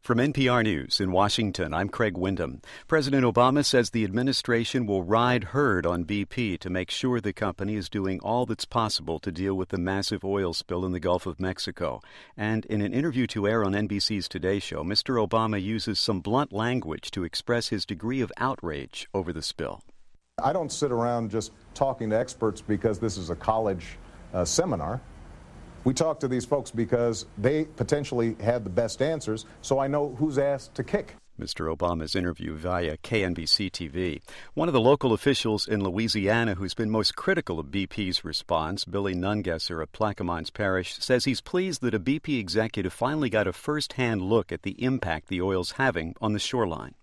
From NPR News in Washington, I'm Craig Windham. President Obama says the administration will ride herd on BP to make sure the company is doing all that's possible to deal with the massive oil spill in the Gulf of Mexico. And in an interview to air on NBC's Today Show, Mr. Obama uses some blunt language to express his degree of outrage over the spill. I don't sit around just talking to experts because this is a college seminar. We talk to these folks because they potentially have the best answers, so I know who's ass to kick. Mr. Obama's interview via KNBC TV. One of the local officials in Louisiana who's been most critical of BP's response, Billy Nungesser of Plaquemines Parish, says he's pleased that a BP executive finally got a first-hand look at the impact the oil's having on the shoreline.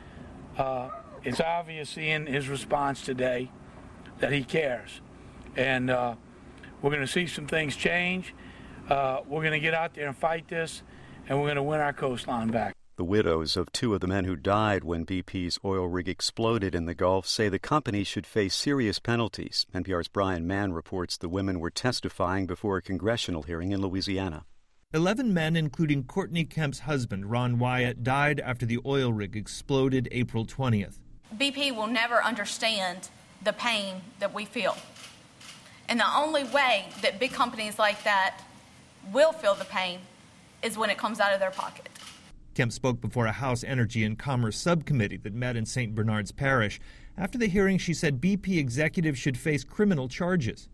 It's obvious in his response today that he cares. And we're going to see some things change. We're going to get out there and fight this, and we're going to win our coastline back. The widows of two of the men who died when BP's oil rig exploded in the Gulf say the company should face serious penalties. NPR's Brian Mann reports the women were testifying before a congressional hearing in Louisiana. 11 men, including Courtney Kemp's husband, Ron Wyatt, died after the oil rig exploded April 20th. BP will never understand the pain that we feel. And the only way that big companies like that will feel the pain is when it comes out of their pocket. Kemp spoke before a House Energy and Commerce subcommittee that met in St. Bernard's Parish. After the hearing, she said BP executives should face criminal charges.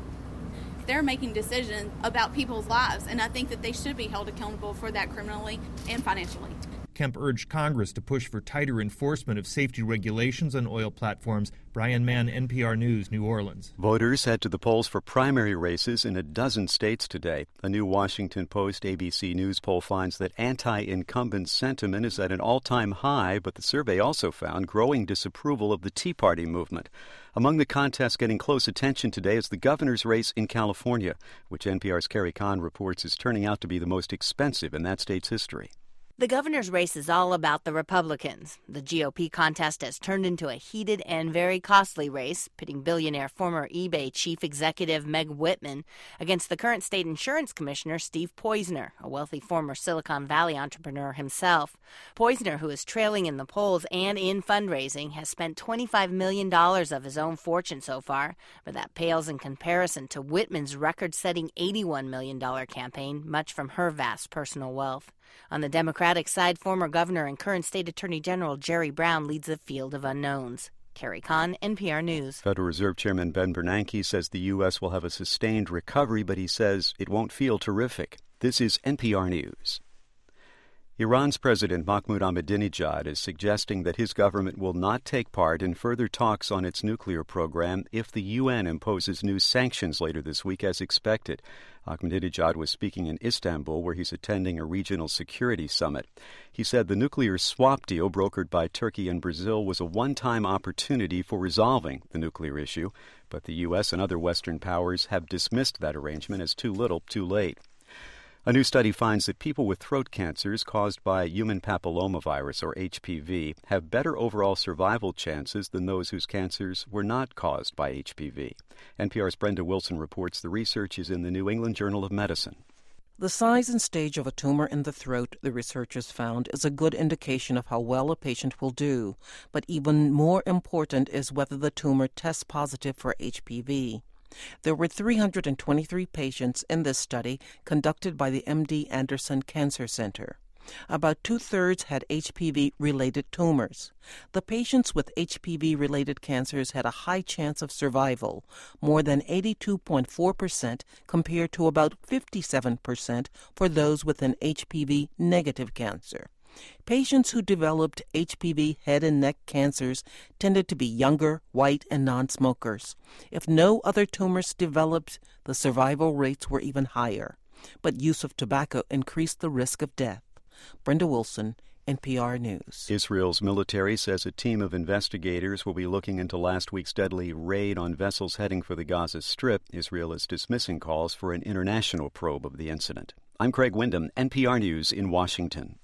They're making decisions about people's lives, and I think that they should be held accountable for that criminally and financially. Kemp urged Congress to push for tighter enforcement of safety regulations on oil platforms. Brian Mann, NPR News, New Orleans. Voters head to the polls for primary races in a dozen states today. A new Washington Post ABC News poll finds that anti-incumbent sentiment is at an all-time high, but the survey also found growing disapproval of the Tea Party movement. Among the contests getting close attention today is the governor's race in California, which NPR's Carrie Kahn reports is turning out to be the most expensive in that state's history. The governor's race is all about the Republicans. The GOP contest has turned into a heated and very costly race, pitting billionaire former eBay chief executive Meg Whitman against the current state insurance commissioner Steve Poizner, a wealthy former Silicon Valley entrepreneur himself. Poizner, who is trailing in the polls and in fundraising, has spent $25 million of his own fortune so far, but that pales in comparison to Whitman's record-setting $81 million campaign, much from her vast personal wealth. On the Democratic side, former governor and current state attorney general Jerry Brown leads a field of unknowns. Carrie Kahn, NPR News. Federal Reserve Chairman Ben Bernanke says the U.S. will have a sustained recovery, but he says it won't feel terrific. This is NPR News. Iran's President Mahmoud Ahmadinejad is suggesting that his government will not take part in further talks on its nuclear program if the UN imposes new sanctions later this week as expected. Ahmadinejad was speaking in Istanbul, where he's attending a regional security summit. He said the nuclear swap deal brokered by Turkey and Brazil was a one-time opportunity for resolving the nuclear issue, but the U.S. and other Western powers have dismissed that arrangement as too little, too late. A new study finds that people with throat cancers caused by human papillomavirus, or HPV, have better overall survival chances than those whose cancers were not caused by HPV. NPR's Brenda Wilson reports the research is in the New England Journal of Medicine. The size and stage of a tumor in the throat, the researchers found, is a good indication of how well a patient will do. But even more important is whether the tumor tests positive for HPV. There were 323 patients in this study conducted by the MD Anderson Cancer Center. About two-thirds had HPV-related tumors. The patients with HPV-related cancers had a high chance of survival, more than 82.4% compared to about 57% for those with an HPV-negative cancer. Patients who developed HPV head and neck cancers tended to be younger, white, and non-smokers. If no other tumors developed, the survival rates were even higher. But use of tobacco increased the risk of death. Brenda Wilson, NPR News. Israel's military says a team of investigators will be looking into last week's deadly raid on vessels heading for the Gaza Strip. Israel is dismissing calls for an international probe of the incident. I'm Craig Windham, NPR News in Washington.